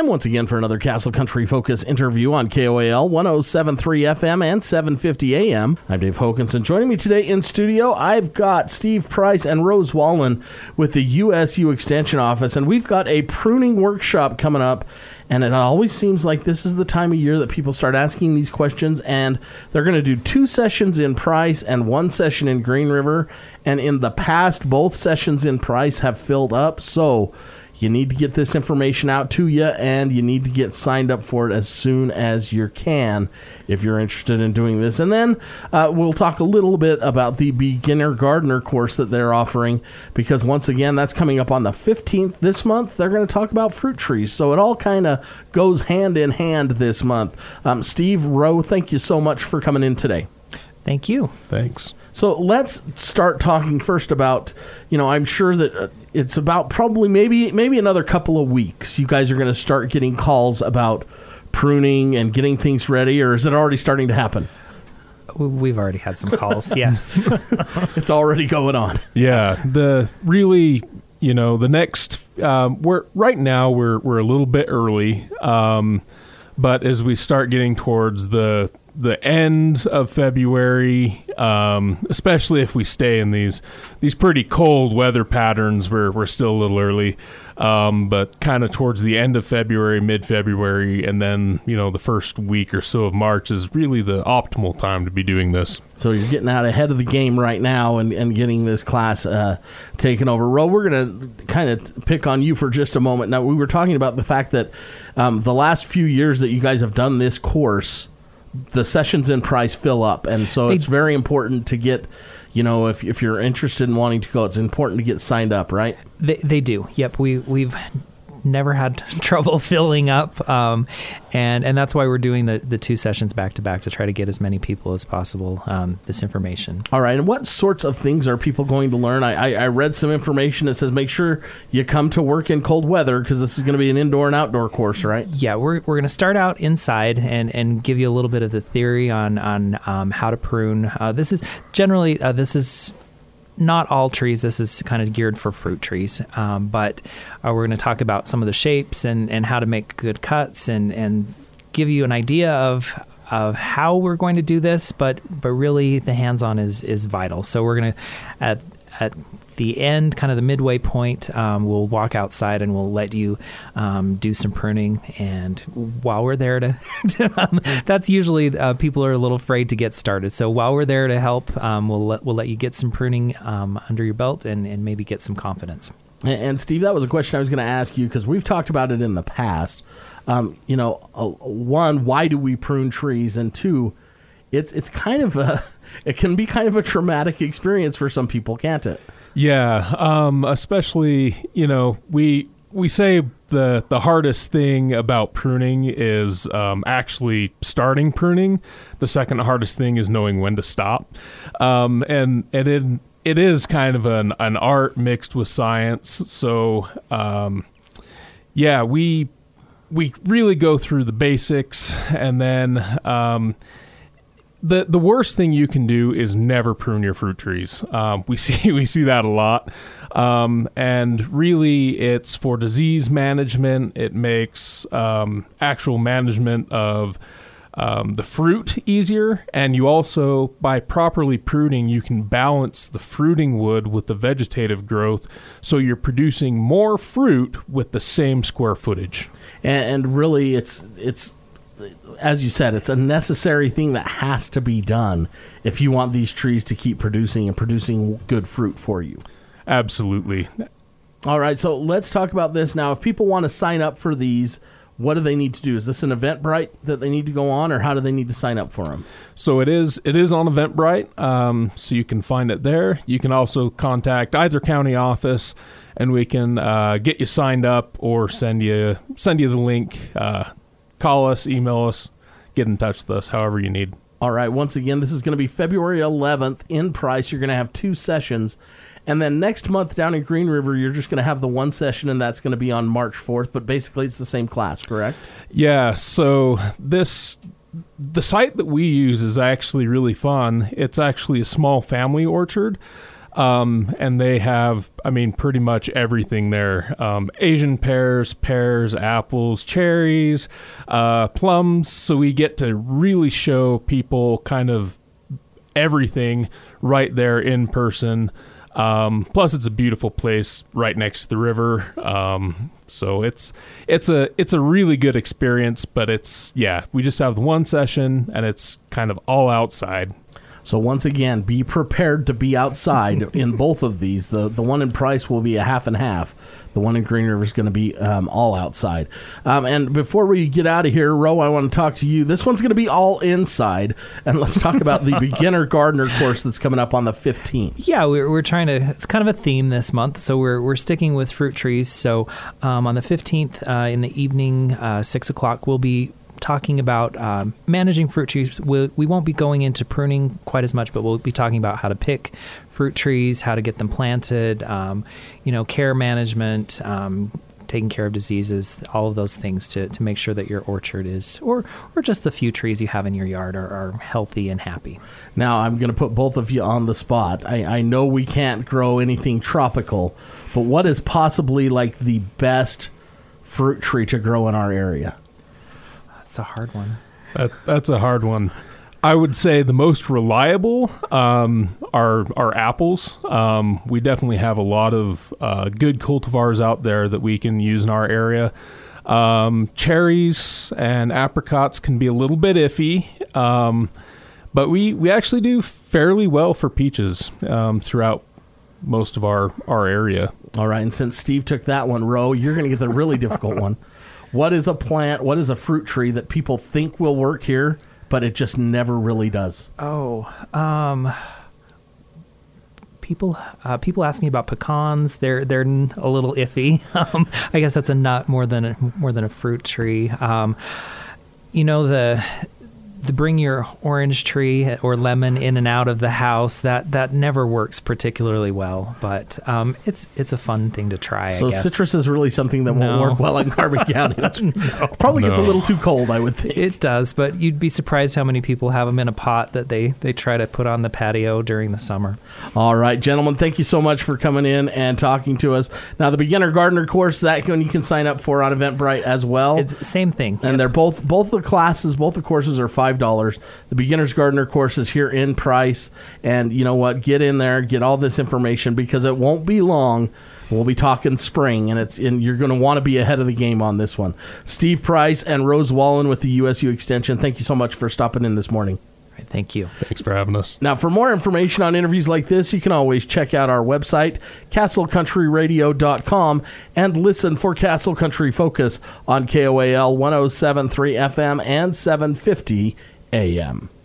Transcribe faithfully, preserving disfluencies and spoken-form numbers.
time once again for another Castle Country Focus interview on K O A L one oh seven point three F M and seven fifty A M. I'm Dave Hokanson. Joining me today in studio, I've got Steve Price and Rose Wallen with the U S U Extension Office, and we've got a pruning workshop coming up. And it always seems like this is the time of year that people start asking these questions, and they're going to do two sessions in Price and one session in Green River. And in the past, both sessions in Price have filled up, so you need to get this information out to you, and you need to get signed up for it as soon as you can if you're interested in doing this. And then uh, we'll talk a little bit about the Beginner Gardener course that they're offering, because once again, that's coming up on the fifteenth this month. They're going to talk about fruit trees, so it all kind of goes hand in hand this month. Um, Steve, Rowe, thank you so much for coming in today. Thank you. Thanks. So let's start talking first about, you know, I'm sure that uh, it's about probably maybe maybe another couple of weeks. You guys are going to start getting calls about pruning and getting things ready, or is it already starting to happen? We've already had some calls, yes. It's already going on. Yeah, the really, you know, the next, um, we're right now we're we're a little bit early, um, but as we start getting towards the the end of February, um, especially if we stay in these these pretty cold weather patterns, we're we're still a little early, um, but kind of towards the end of February, mid-February, and then, you know, the first week or so of March is really the optimal time to be doing this. So you're getting out ahead of the game right now and, and getting this class uh, taken over. Ro, we're going to kind of pick on you for just a moment. Now, we were talking about the fact that um, the last few years that you guys have done this course, the sessions in Price fill up, and so it's very important to get, you know, if if you're interested in wanting to go, it's important to get signed up, right? They they do. Yep, we we've never had trouble filling up, um, and and that's why we're doing the, the two sessions back to back to try to get as many people as possible um, this information. All right, and what sorts of things are people going to learn? I, I, I read some information that says make sure you come to work in cold weather, because this is going to be an indoor and outdoor course, right? Yeah, we're we're going to start out inside and, and give you a little bit of the theory on on um, how to prune. Uh, this is generally uh, this is. Not all trees. This is kind of geared for fruit trees, um, but uh, we're going to talk about some of the shapes and, and how to make good cuts and, and give you an idea of of how we're going to do this. But but really, the hands-on is is vital. So we're going to at at the end, kind of the midway point, um, we'll walk outside and we'll let you um, do some pruning. And while we're there to, to um, that's usually uh, people are a little afraid to get started. So while we're there to help, um, we'll let, we'll let you get some pruning um, under your belt and, and maybe get some confidence. And, and Steve, that was a question I was going to ask you, because we've talked about it in the past. Um, you know, uh, one, why do we prune trees? And two, it's it's kind of a it can be kind of a traumatic experience for some people, can't it? Yeah, um, especially, you know, we we say the the hardest thing about pruning is um, actually starting pruning. The second hardest thing is knowing when to stop, um, and and it it is kind of an an art mixed with science. So um, yeah, we we really go through the basics, and then. Um, The the worst thing you can do is never prune your fruit trees. Um, we see we see that a lot, um, and really it's for disease management. It makes um, actual management of um, the fruit easier, and you also, by properly pruning, you can balance the fruiting wood with the vegetative growth, so you're producing more fruit with the same square footage. And, and really, it's it's. as you said, it's a necessary thing that has to be done if you want these trees to keep producing and producing good fruit for you. Absolutely. All right, so let's talk about this now. If people want to sign up for these, what do they need to do? Is this an Eventbrite that they need to go on, or how do they need to sign up for them? So it is it is on Eventbrite, um, so you can find it there. You can also contact either county office, and we can uh, get you signed up or send you send you the link. Uh, Call us, email us, get in touch with us, however you need. All right. Once again, this is going to be February eleventh in Price. You're going to have two sessions. And then next month down in Green River, you're just going to have the one session, and that's going to be on March fourth. But basically, it's the same class, correct? Yeah. So this the site that we use is actually really fun. It's actually a small family orchard. Um, and they have, I mean, pretty much everything there. Um, Asian pears, pears, apples, cherries, uh, plums. So we get to really show people kind of everything right there in person. Um, plus, it's a beautiful place right next to the river. Um, so it's it's a it's a really good experience. But it's yeah, we just have one session, and it's kind of all outside. So once again, be prepared to be outside in both of these. The the one in Price will be a half and half. The one in Green River is going to be um, all outside. Um, and before we get out of here, Ro, I want to talk to you. This one's going to be all inside. And let's talk about the beginner gardener course that's coming up on the fifteenth. Yeah, we're, we're trying to, it's kind of a theme this month. So we're we're sticking with fruit trees. So um, on the fifteenth uh, in the evening, uh, six o'clock, we'll be talking about um, managing fruit trees. We'll, we won't be going into pruning quite as much, but we'll be talking about how to pick fruit trees, how to get them planted, um, you know, care management, um, taking care of diseases, all of those things to, to make sure that your orchard is, or or just the few trees you have in your yard are, are healthy and happy. Now, I'm going to put both of you on the spot. I, I know we can't grow anything tropical, but what is possibly like the best fruit tree to grow in our area? It's a hard one. That, that's a hard one. I would say the most reliable um, are are apples. Um, we definitely have a lot of uh, good cultivars out there that we can use in our area. Um, cherries and apricots can be a little bit iffy, um, but we, we actually do fairly well for peaches um, throughout most of our, our area. All right, and since Steve took that one, Ro, you're going to get the really difficult one. What is a plant, what is a fruit tree that people think will work here, but it just never really does? Oh, um, people uh, people ask me about pecans. They're they're a little iffy. Um, I guess that's a nut more than a, more than a fruit tree. Um, you know, the the bring your orange tree or lemon in and out of the house, that that never works particularly well, but um, it's it's a fun thing to try. So I guess. citrus is really something that No. won't work well in Carbon County. That's no. Probably gets a No. little too cold, I would think. It does, but you'd be surprised how many people have them in a pot that they, they try to put on the patio during the summer. All right, gentlemen, thank you so much for coming in and talking to us. Now, the beginner gardener course, that one you can sign up for on Eventbrite as well. It's the same thing. And they're both both the classes, both the courses are five dollars. The beginner's gardener course is here in Price. And you know what? Get in there, get all this information, because it won't be long. We'll be talking spring, and it's and you're going to want to be ahead of the game on this one. Steve Price and Rose Wallen with the U S U Extension, thank you so much for stopping in this morning. Right, thank you. Thanks for having us. Now, for more information on interviews like this, you can always check out our website, castle country radio dot com, and listen for Castle Country Focus on K O A L one oh seven point three F M and seven fifty A M.